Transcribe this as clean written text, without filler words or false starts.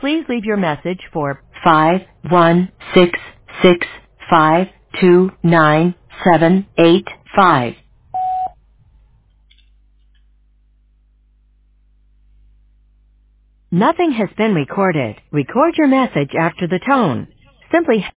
Please leave your message for 51665297885. Nothing has been recorded. Record your message after the tone. Simply